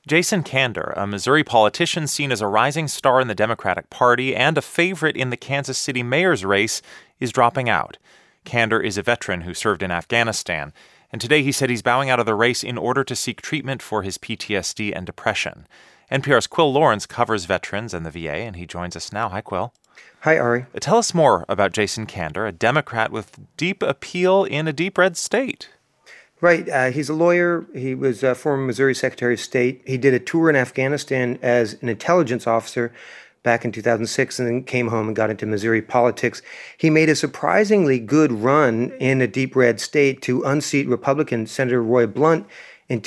Jason Kander, a Missouri politician seen as a rising star in the Democratic Party and a favorite in the Kansas City mayor's race, is dropping out. Kander is a veteran who served in Afghanistan, and today he said he's bowing out of the race in order to seek treatment for his PTSD and depression. NPR's Quill Lawrence covers veterans and the VA, and he joins us now. Hi, Quill. Hi, Ari. Tell us more about Jason Kander, a Democrat with deep appeal in a deep red state. Right. He's a lawyer. He was a former Missouri Secretary of State. He did a tour in Afghanistan as an intelligence officer back in 2006 and then came home and got into Missouri politics. He made a surprisingly good run in a deep red state to unseat Republican Senator Roy Blunt in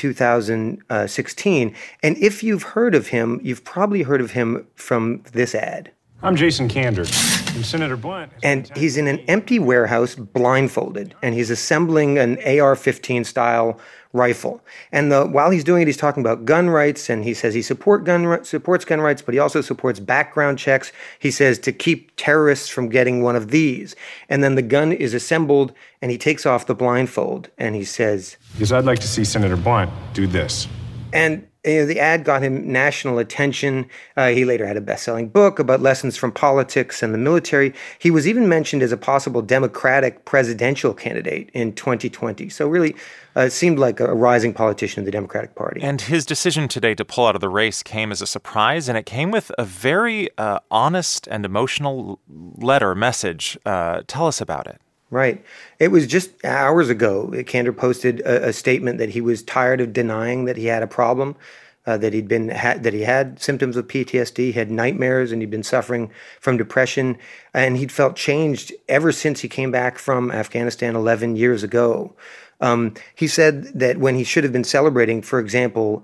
2016. And if you've heard of him, you've probably heard of him from this ad. I'm Jason Kander, and Senator Blunt. And he's in an empty warehouse, blindfolded, and he's assembling an AR-15 style rifle. And while he's doing it, he's talking about gun rights, and he says he supports gun rights, but he also supports background checks. He says to keep terrorists from getting one of these. And then the gun is assembled, and he takes off the blindfold, and he says, "Because I'd like to see Senator Blunt do this." And the ad got him national attention. He later had a best-selling book about lessons from politics and the military. He was even mentioned as a possible Democratic presidential candidate in 2020. So really, it seemed like a rising politician in the Democratic Party. And his decision today to pull out of the race came as a surprise, and it came with a very honest and emotional message. Tell us about it. Right. It was just hours ago. Kander posted a statement that he was tired of denying that he had a problem, that he had symptoms of PTSD, he had nightmares, and he'd been suffering from depression, and he'd felt changed ever since he came back from Afghanistan 11 years ago. He said that when he should have been celebrating, for example,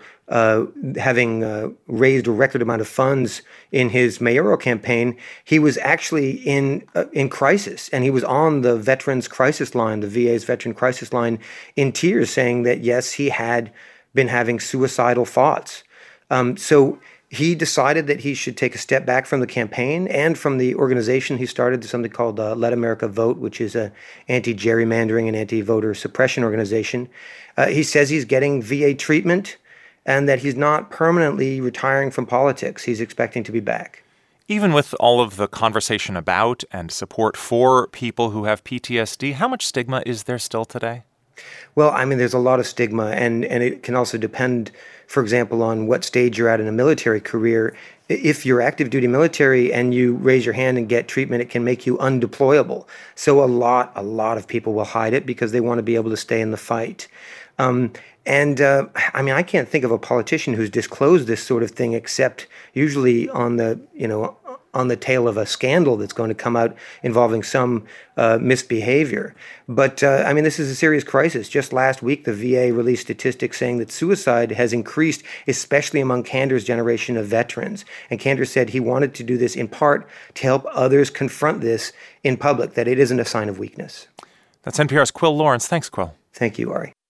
having raised a record amount of funds in his mayoral campaign, he was actually in crisis, and he was on the Veterans Crisis Line, the VA's Veteran Crisis Line, in tears, saying that yes, he had been having suicidal thoughts. So he decided that he should take a step back from the campaign and from the organization he started, something called Let America Vote, which is an anti-gerrymandering and anti-voter suppression organization. He says he's getting VA treatment and that he's not permanently retiring from politics. He's expecting to be back. Even with all of the conversation about and support for people who have PTSD, how much stigma is there still today? Well, I mean, there's a lot of stigma, and it can also depend, for example, on what stage you're at in a military career. If you're active duty military and you raise your hand and get treatment, it can make you undeployable. So a lot of people will hide it because they want to be able to stay in the fight. I mean, I can't think of a politician who's disclosed this sort of thing except usually on the tail of a scandal that's going to come out involving some misbehavior. But, I mean, this is a serious crisis. Just last week, the VA released statistics saying that suicide has increased, especially among Kander's generation of veterans. And Kander said he wanted to do this in part to help others confront this in public, that it isn't a sign of weakness. That's NPR's Quill Lawrence. Thanks, Quill. Thank you, Ari.